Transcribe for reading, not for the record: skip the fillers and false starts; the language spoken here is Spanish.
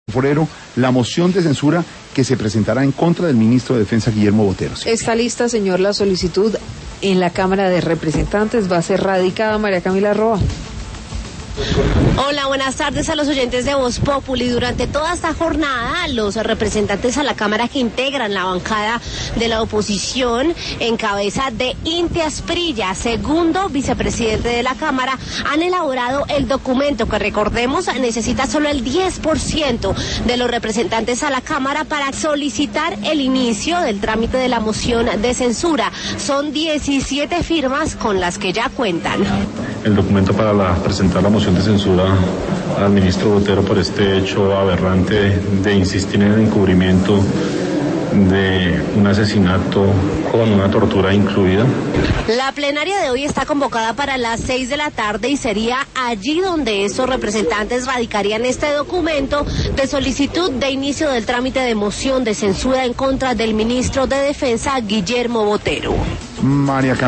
Forero la moción de censura que se presentará en contra del ministro de Defensa, Guillermo Botero. Está lista, señor, la solicitud en la Cámara de Representantes. Va a ser radicada. María Camila Roa. Hola, buenas tardes a los oyentes de Voz Populi. Durante toda esta jornada, los representantes a la Cámara que integran la bancada de la oposición, en cabeza de Inti Asprilla, segundo vicepresidente de la Cámara, han elaborado el documento que, recordemos, necesita solo el 10% de los representantes a la Cámara para solicitar el inicio del trámite de la moción de censura. Son 17 firmas con las que ya cuentan. El documento para presentar la moción de censura al ministro Botero por este hecho aberrante de insistir en el encubrimiento de un asesinato con una tortura incluida. La plenaria de hoy está convocada para las 6 de la tarde y sería allí donde estos representantes radicarían este documento de solicitud de inicio del trámite de moción de censura en contra del ministro de Defensa, Guillermo Botero. María